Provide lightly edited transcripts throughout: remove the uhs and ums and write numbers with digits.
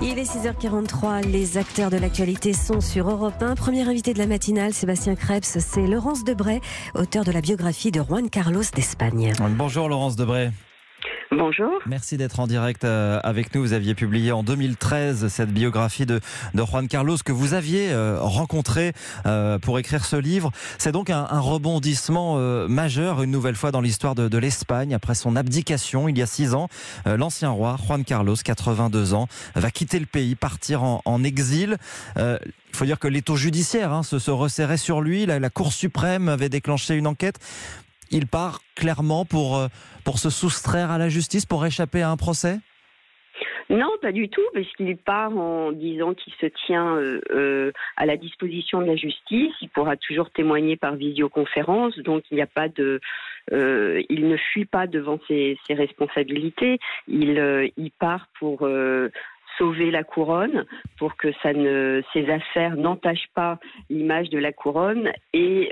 Il est 6h43, les acteurs de l'actualité sont sur Europe 1. Premier invité de la matinale, Sébastien Krebs, c'est Laurence Debray, auteur de la biographie de Juan Carlos d'Espagne. Bonjour Laurence Debray. Bonjour. Merci d'être en direct avec nous. Vous aviez publié en 2013 cette biographie de Juan Carlos que vous aviez rencontré pour écrire ce livre. C'est donc un rebondissement majeur, une nouvelle fois dans l'histoire de l'Espagne. Après son abdication il y a 6 ans, l'ancien roi Juan Carlos, 82 ans, va quitter le pays, partir en exil. Il faut dire que l'étau judiciaire se resserrait sur lui. La Cour suprême avait déclenché une enquête. Il part clairement pour se soustraire à la justice, pour échapper à un procès ? Non, pas du tout, parce qu'il part en disant qu'il se tient à la disposition de la justice. Il pourra toujours témoigner par visioconférence, donc il n'y a pas de... il ne fuit pas devant ses responsabilités. Il part pour... sauver la couronne, pour que ces affaires n'entachent pas l'image de la couronne et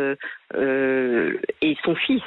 son fils.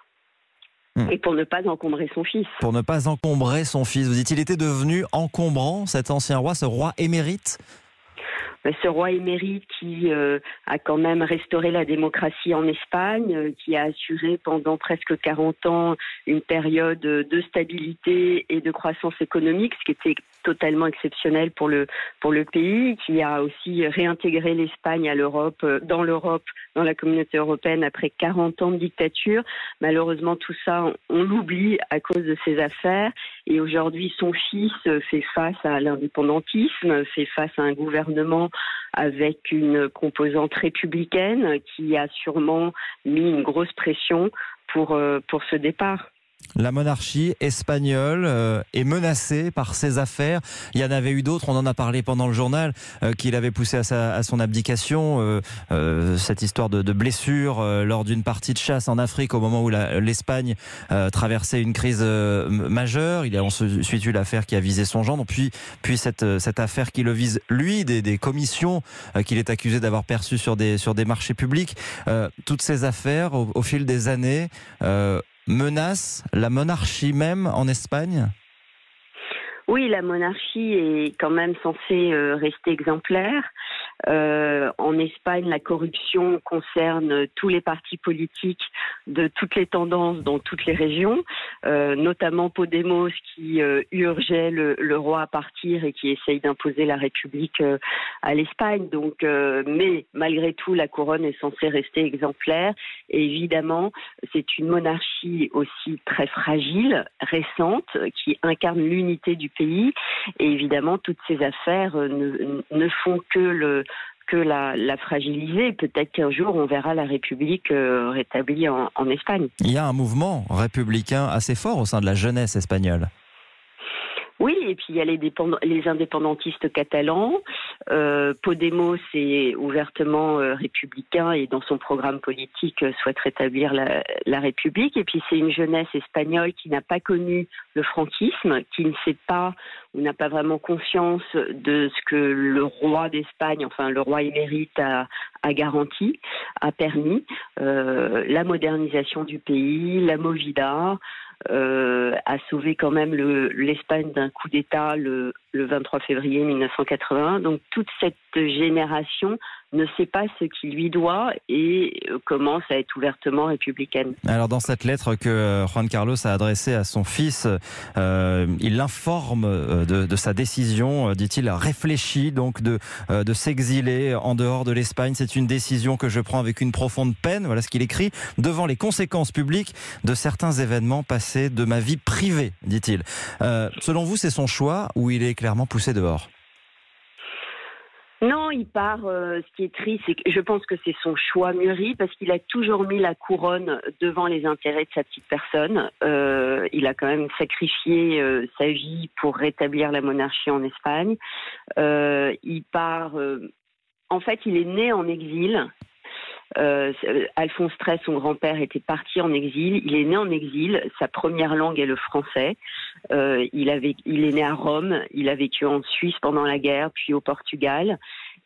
Et pour ne pas encombrer son fils. Pour ne pas encombrer son fils. Vous dites qu'il était devenu encombrant, cet ancien roi, ce roi émérite ? Ce roi émérite qui a quand même restauré la démocratie en Espagne, qui a assuré pendant presque 40 ans une période de stabilité et de croissance économique, ce qui était totalement exceptionnel pour le pays, qui a aussi réintégré l'Espagne à l'Europe, dans la communauté européenne après 40 ans de dictature. Malheureusement, tout ça, on l'oublie à cause de ces affaires. Et aujourd'hui, son fils fait face à l'indépendantisme, fait face à un gouvernement avec une composante républicaine qui a sûrement mis une grosse pression pour ce départ. La monarchie espagnole est menacée par ses affaires. Il y en avait eu d'autres, on en a parlé pendant le journal, qui l'avaient poussé à son abdication. Cette histoire de blessure lors d'une partie de chasse en Afrique au moment où l'Espagne traversait une crise majeure. Il y a ensuite eu l'affaire qui a visé son gendre, puis cette affaire qui le vise lui, des commissions qu'il est accusé d'avoir perçues sur des marchés publics. Toutes ces affaires, au fil des années... menace la monarchie même en Espagne ? Oui, la monarchie est quand même censée rester exemplaire. En Espagne, la corruption concerne tous les partis politiques de toutes les tendances dans toutes les régions, notamment Podemos qui urgeait le roi à partir et qui essaye d'imposer la République à l'Espagne. Donc, mais malgré tout, la couronne est censée rester exemplaire. Et évidemment, c'est une monarchie aussi très fragile, récente, qui incarne l'unité du pays. Et évidemment, toutes ces affaires ne font que la fragiliser. Peut-être qu'un jour, on verra la République rétablie en Espagne. Il y a un mouvement républicain assez fort au sein de la jeunesse espagnole. Oui, et puis il y a les indépendantistes catalans. Podemos est ouvertement républicain et dans son programme politique souhaite rétablir la République. Et puis c'est une jeunesse espagnole qui n'a pas connu le franquisme, qui ne sait pas ou n'a pas vraiment conscience de ce que le roi d'Espagne, enfin le roi émérite, a garanti, a permis. La modernisation du pays, la Movida, a sauvé quand même l'Espagne d'un coup d'État le 23 février 1981. Donc toute cette génération ne sait pas ce qu'il lui doit et commence à être ouvertement républicaine. Alors dans cette lettre que Juan Carlos a adressée à son fils, il l'informe de sa décision, dit-il, réfléchie donc de s'exiler en dehors de l'Espagne. C'est une décision que je prends avec une profonde peine, voilà ce qu'il écrit, devant les conséquences publiques de certains événements passés de ma vie privée, dit-il. Selon vous, c'est son choix ou il est clairement poussé dehors ? Non, il part. Ce qui est triste, c'est que je pense que c'est son choix mûri parce qu'il a toujours mis la couronne devant les intérêts de sa petite personne. Il a quand même sacrifié sa vie pour rétablir la monarchie en Espagne. Il part. En fait, il est né en exil. Alphonse XIII, son grand-père, était parti en exil. Il est né en exil. Sa première langue est le français. Il est né à Rome. Il a vécu en Suisse pendant la guerre, puis au Portugal.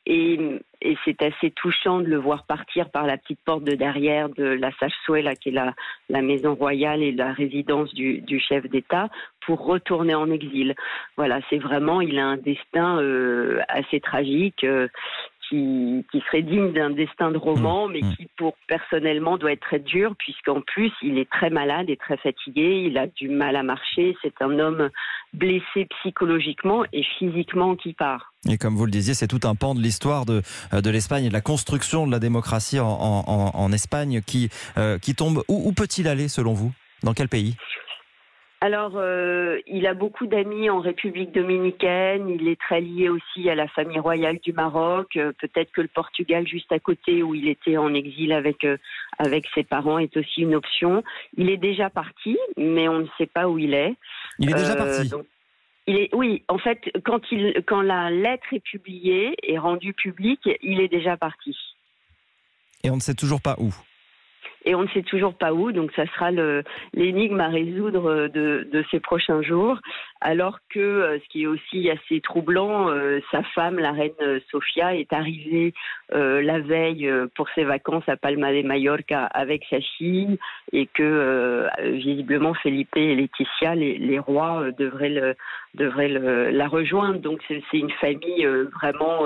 Et c'est assez touchant de le voir partir par la petite porte de derrière de la Zarzuela, qui est la maison royale et la résidence du chef d'État, pour retourner en exil. Voilà, c'est vraiment, il a un destin assez tragique, qui serait digne d'un destin de roman, mais qui, personnellement, doit être très dur, puisqu'en plus, il est très malade et très fatigué, il a du mal à marcher, c'est un homme blessé psychologiquement et physiquement qui part. Et comme vous le disiez, c'est tout un pan de l'histoire de l'Espagne et de la construction de la démocratie en Espagne qui tombe. Où peut-il aller, selon vous ? Dans quel pays ? Alors, il a beaucoup d'amis en République dominicaine, il est très lié aussi à la famille royale du Maroc, peut-être que le Portugal juste à côté où il était en exil avec ses parents est aussi une option. Il est déjà parti, mais on ne sait pas où il est. Il est déjà parti. Donc, oui, en fait, quand la lettre est publiée et rendue publique, il est déjà parti. Et on ne sait toujours pas où. Et on ne sait toujours pas où, donc ça sera l'énigme à résoudre de ces prochains jours. Alors que, ce qui est aussi assez troublant, sa femme, la reine Sofia, est arrivée la veille pour ses vacances à Palma de Mallorca avec sa fille, et que visiblement Felipe et Laetitia, les rois, devraient la rejoindre. Donc c'est une famille vraiment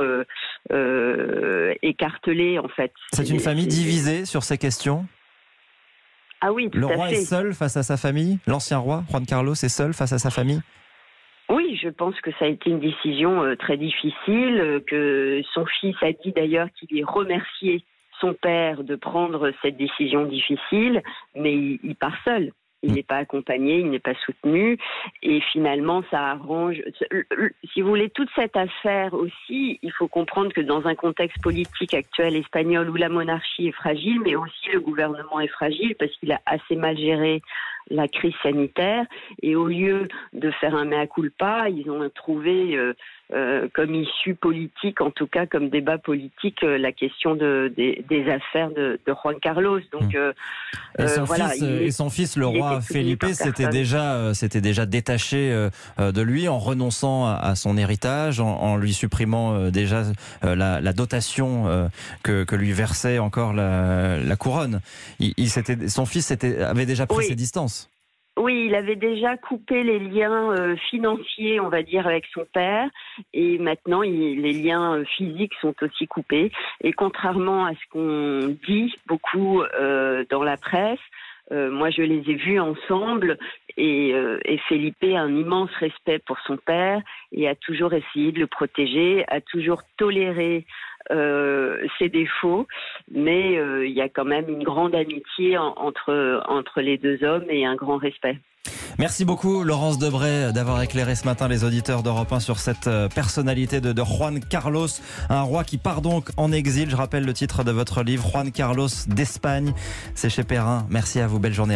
écartelée en fait. C'est une famille divisée sur ces questions ? Ah oui, tout à fait. Le roi est seul face à sa famille ? L'ancien roi, Juan Carlos, est seul face à sa famille ? Oui, je pense que ça a été une décision très difficile, que son fils a dit d'ailleurs qu'il ait remercié son père de prendre cette décision difficile, mais il part seul. Il n'est pas accompagné, il n'est pas soutenu, et finalement ça arrange. Si vous voulez, toute cette affaire aussi, il faut comprendre que dans un contexte politique actuel espagnol où la monarchie est fragile, mais aussi le gouvernement est fragile parce qu'il a assez mal géré la crise sanitaire, et au lieu de faire un mea culpa, ils ont trouvé comme issue politique, en tout cas comme débat politique, la question des affaires de Juan Carlos. Donc et son fils, le roi Felipe, s'était déjà détaché de lui en renonçant à son héritage, en lui supprimant déjà la dotation que lui versait encore la couronne. Son fils avait déjà pris ses distances. Oui, il avait déjà coupé les liens financiers, on va dire, avec son père, et maintenant les liens physiques sont aussi coupés. Et contrairement à ce qu'on dit beaucoup dans la presse, moi je les ai vus ensemble, et Felipe a un immense respect pour son père et a toujours essayé de le protéger, a toujours toléré ses défauts, mais il y a quand même une grande amitié entre les deux hommes et un grand respect. Merci beaucoup Laurence Debray d'avoir éclairé ce matin les auditeurs d'Europe 1 sur cette personnalité de Juan Carlos, un roi qui part donc en exil. Je rappelle le titre de votre livre, Juan Carlos d'Espagne, c'est chez Perrin. Merci à vous, belle journée.